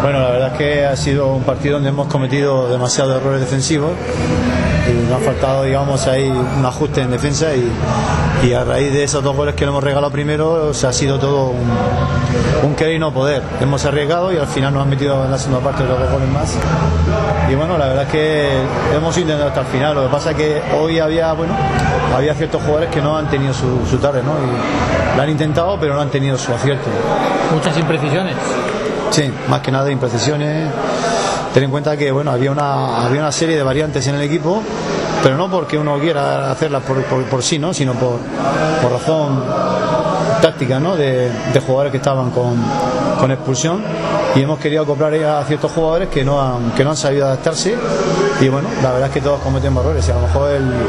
Bueno, la verdad es que ha sido un partido donde hemos cometido demasiados errores defensivos y nos ha faltado, digamos, ahí un ajuste en defensa y a raíz de esos 2 goles que le hemos regalado primero, o sea, ha sido todo un querer y no poder. Hemos arriesgado y al final nos han metido en la segunda parte los 2 goles más. Y bueno, la verdad es que hemos intentado hasta el final. Lo que pasa es que hoy había ciertos jugadores que no han tenido su tarde, ¿no? Y lo han intentado, pero no han tenido su acierto. Muchas imprecisiones. Sí, más que nada imprecisiones. Ten en cuenta que bueno, había una serie de variantes en el equipo, pero no porque uno quiera hacerlas por sí, ¿no? Sino por razón táctica, ¿no? De jugadores que estaban con expulsión, y hemos querido acoplar a ciertos jugadores que no han sabido adaptarse, y bueno, la verdad es que todos cometemos errores y a lo mejor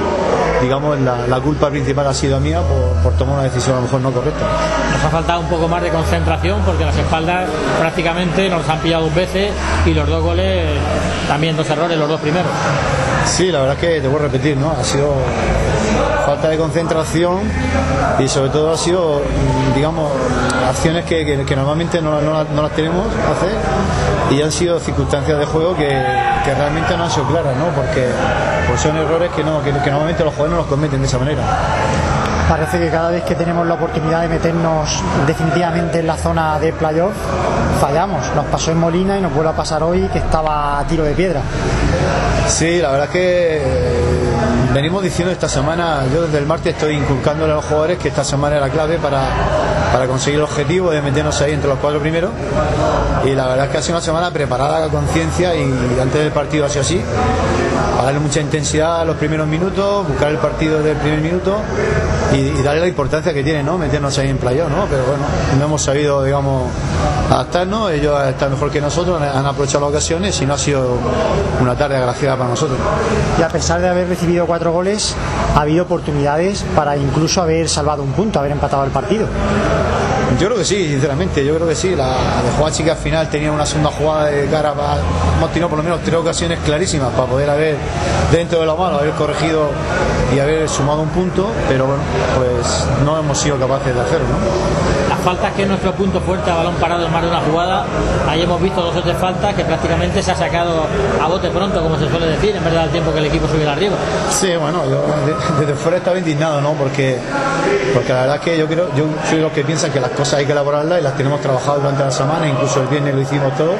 la culpa principal ha sido mía por tomar una decisión a lo mejor no correcta. Nos ha faltado un poco más de concentración porque las espaldas prácticamente nos han pillado 2 veces y los 2 goles también 2 errores, los 2 primeros. Sí, la verdad es que te voy a repetir, ¿no? Ha sido falta de concentración y sobre todo ha sido, digamos, acciones que normalmente no las tenemos que hacer, y han sido circunstancias de juego que realmente no han sido claras, ¿no? Porque son errores que normalmente los jugadores no los cometen de esa manera. Parece que cada vez que tenemos la oportunidad de meternos definitivamente en la zona de playoff, fallamos. Nos pasó en Molina y nos vuelve a pasar hoy, que estaba a tiro de piedra. Sí, la verdad es que venimos diciendo esta semana, yo desde el martes estoy inculcándole a los jugadores que esta semana era la clave para conseguir el objetivo de meternos ahí entre los 4 primeros, y la verdad es que ha sido una semana preparada a conciencia, y antes del partido ha sido así, a darle mucha intensidad a los primeros minutos, buscar el partido desde el primer minuto y darle la importancia que tiene, ¿no? Meternos ahí en playoff, ¿no? Pero bueno, no hemos sabido, digamos, adaptarnos. Ellos están mejor que nosotros, han aprovechado las ocasiones y no ha sido una tarde agraciada para nosotros. Y a pesar de haber recibido 4 goles, ha habido oportunidades para incluso haber salvado un punto, haber empatado el partido. Yo creo que sí, sinceramente, yo creo que sí. La de Juanchi, que al final tenía una segunda jugada de cara hemos tenido por lo menos 3 ocasiones clarísimas para poder haber, dentro de lo malo, haber corregido y haber sumado un punto, pero bueno, pues no hemos sido capaces de hacerlo, ¿no? Las faltas, que es nuestro punto fuerte a balón parado en más de una jugada, ahí hemos visto 2 o 3 faltas que prácticamente se ha sacado a bote pronto, como se suele decir, en vez de dar tiempo que el equipo subiera arriba. Sí, bueno, yo desde fuera estaba indignado, ¿no? Porque la verdad es que yo soy de los que piensan que las cosas hay que elaborarlas y las tenemos trabajadas durante la semana, incluso el viernes lo hicimos todo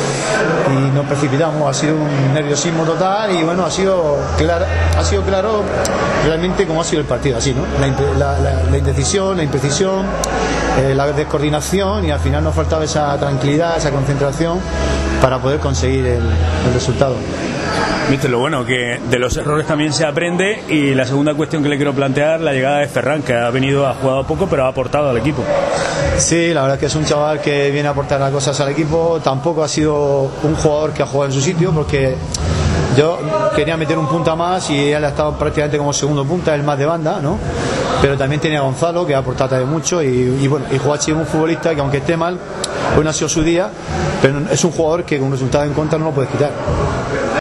y nos precipitamos. Ha sido un nerviosismo total y bueno, ha sido claro realmente cómo ha sido el partido, así, ¿no? La indecisión, la imprecisión, la descoordinación, y al final nos faltaba esa tranquilidad, esa concentración para poder conseguir el resultado. Viste, lo bueno, que de los errores también se aprende, y la segunda cuestión que le quiero plantear, la llegada de Ferran, que ha jugado poco, pero ha aportado al equipo. Sí, la verdad es que es un chaval que viene a aportar las cosas al equipo. Tampoco ha sido un jugador que ha jugado en su sitio, porque yo quería meter un punta más y él ha estado prácticamente como segundo punta, el más de banda, ¿no? Pero también tenía a Gonzalo, que ha aportado también mucho, y bueno, y Juanchi es un futbolista que, aunque esté mal, hoy no ha sido su día, pero es un jugador que con resultado en contra no lo puedes quitar.